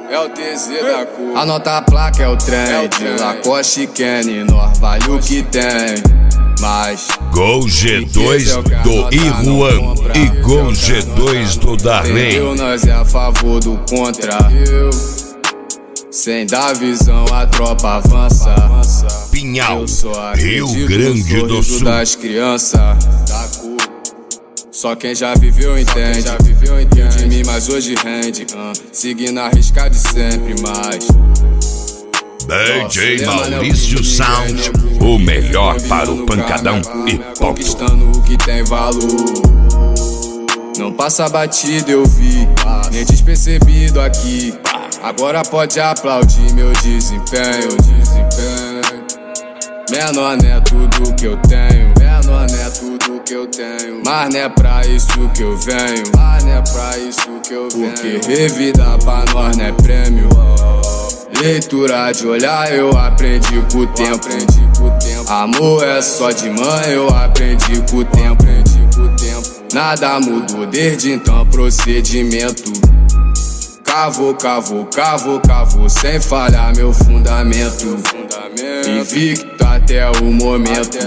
É o TZ da cor. Anota a placa, é o trem. De Lacoste e Kenny, nós vale o que tem. Mas Gol G2 do Iruan e Gol G2 do Darley. Nós é a favor do contra. Sem dar visão, a tropa avança. Pinhal, Rio Grande do Sul. Das crianças da cor. Só quem já viveu entende. Rio de mim, mas hoje rende. Seguindo a risca de sempre, mais. DJ Maurício Sound, o melhor para o pancadão e ponto. Conquistando o que tem valor. Não passa batido, eu vi, nem despercebido aqui. Agora pode aplaudir meu desempenho. Menor não é tudo que eu tenho. Menor não é tudo que eu tenho. Mas não é pra isso que eu venho. Mas não é pra isso que eu venho. Porque revida pra nós não é prêmio. Leitura de olhar eu aprendi com o tempo. Amor é só de mãe, eu aprendi com o tempo. Nada mudou desde então, procedimento. Cavo, sem falhar meu fundamento. Invicto até o momento.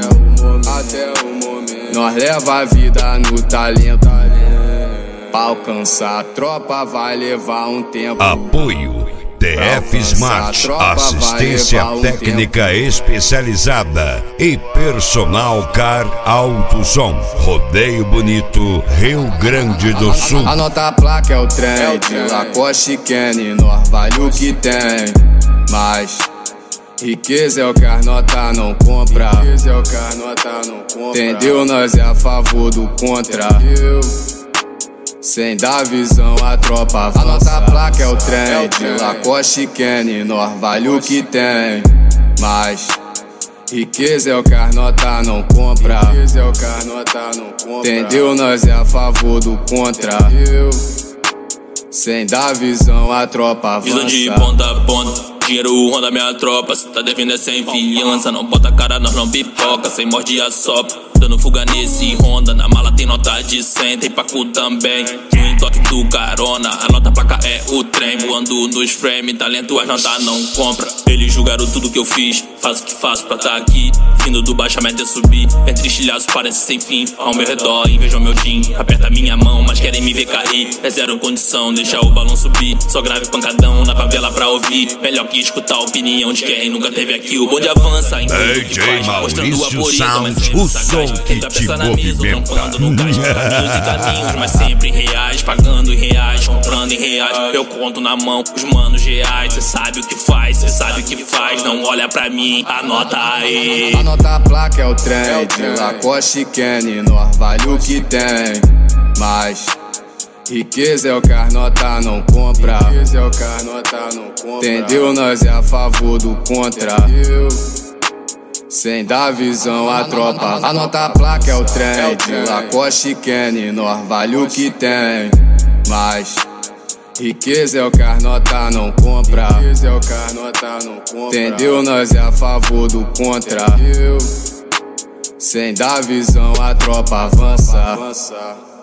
Nós leva a vida no talento. Pra alcançar a tropa vai levar um tempo. Apoio TF Smart, assistência técnica especializada e personal car alto som. Rodeio Bonito, Rio Grande do Sul. Anota a placa, é o trem. De Lacoste e Kenny, nós vale o que tem. Mas riqueza é o que as nota não compra. Entendeu? Nós é a favor do contra. Sem dar visão, a tropa avança. Anota a placa, é o trem. De Lacoste e Kenny, nós vale o que tem. Mas riqueza é o que as nota não compra. Entendeu? Nós é a favor do contra. Sem dar visão, a tropa avança. Visão de ponta a ponta. Dinheiro ronda minha tropa. Se tá devendo é sem fiança. Não bota a cara, nós não pipoca. Sem morde e assopra. Dando fuga nesse Honda. Na mala tem nota de 100, tem pacu também. No entoque do carona, a nota placa é o trem. Voando nos frames, talento as notas não compra. Eles julgaram tudo que eu fiz. Faço o que faço pra tá aqui. Vindo do baixamento é subir. Entre estilhaços parece sem fim. Ao meu redor invejam meu jean. Aperta minha mão, mas querem me ver cair. É zero condição, deixa o balão subir. Só grave pancadão na favela pra ouvir. Melhor que escutar a opinião de quem nunca teve aqui. O bonde avança, DJ Maurício Sound, o som que te movimenta. Trampando no cais, caminhos e caminhos, mas sempre em reais. Pagando em reais, comprando em reais. Eu conto na mão os manos reais. Cê sabe o que faz, cê sabe o que faz. Não olha pra mim, anota aí. Anota a placa, é o trem. De Lacoste e Kenny, nós vale o que tem. Mas riqueza é o que as nota não compra. Entendeu? Nós é a favor do contra. Sem dar visão, a tropa avança. Anota a placa, é o trem. De Lacoste e Kenny, nós vale o que tem. Mas riqueza é o que as nota não compra. Entendeu? Nós é a favor do contra. Sem dar visão, a tropa avança.